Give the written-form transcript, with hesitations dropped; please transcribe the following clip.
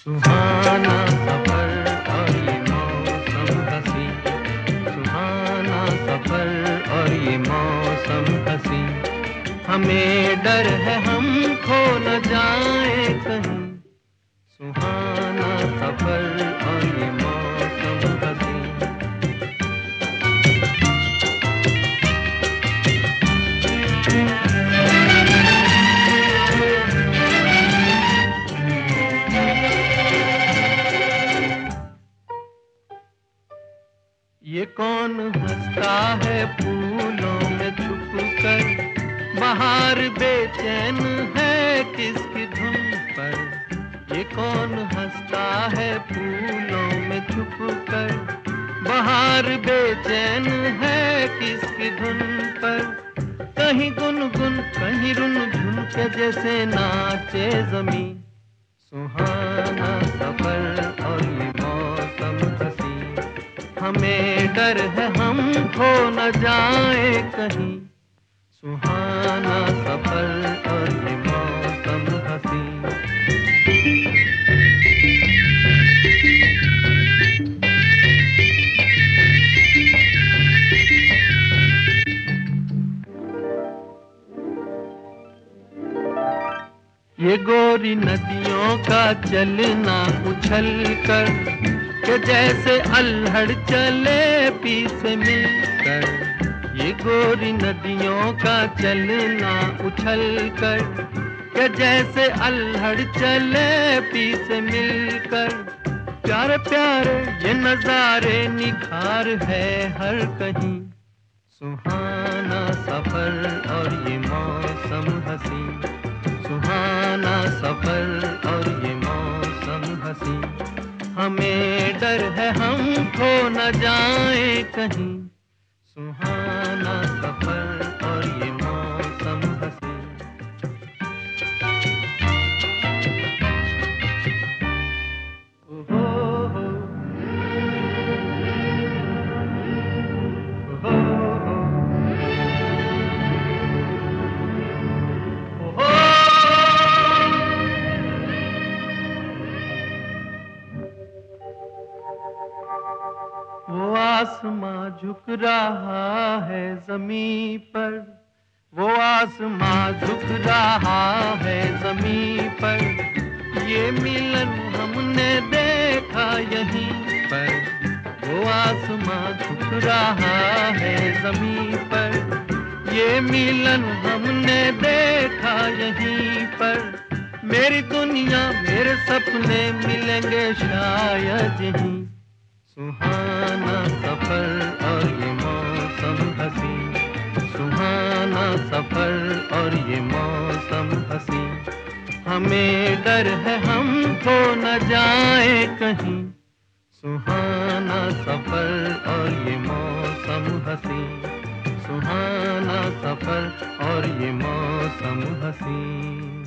सुहाना सफर और ये मौसम हसी, सुहाना सफर और ये मौसम हसी। हमें डर है हम खो न जाए कहीं, सुहाना सफर और ये मौसम हसी। ये कौन हंसता है फूलों में छुपकर, बाहर बेचैन है किसकी धुन पर। ये कौन हंसता है फूलों में छुपकर, बाहर बेचैन है किसकी धुन पर। कहीं गुनगुन कहीं रुनझुन के जैसे नाचे जमीन, सुहाना सफर और ये मौसम हसी। हमें डर है हम खो न जाए कहीं, सुहाना सफर और ये मौसम हसी। ये गोरी नदियों का चलना उछल कर, के जैसे अल्हड़ चले पी से मिलकर। ये गोरी नदियों का चलना उछल कर, के जैसे अल्हड़ चले पी से मिलकर। प्यारे प्यारे ये नजारे निखार है हर कहीं, सुहाना सफर और ये मौसम हसी। सुहाना सफर और ये मौसम हसी। हमें डर है हम खो न जाए कहीं, सुहाना सफर और ये मौसम हसी। ओहो हो, ओहो हो, ओहो। वो आसमां झुक रहा है ज़मीं पर, वो आसमां झुक रहा है ज़मीं पर। ये मिलन हमने देखा यहीं पर, वो आसमां झुक रहा है ज़मीं पर। ये मिलन हमने देखा यहीं पर। मेरी दुनिया मेरे सपने मिलेंगे शायद यहीं, सुहाना सफर और ये मौसम हसी। सुहाना सफर और ये मौसम हसी। हमें डर है हम खो न जाए कहीं, सुहाना सफर और ये मौसम हसी। सुहाना सफर और ये मौसम हसी।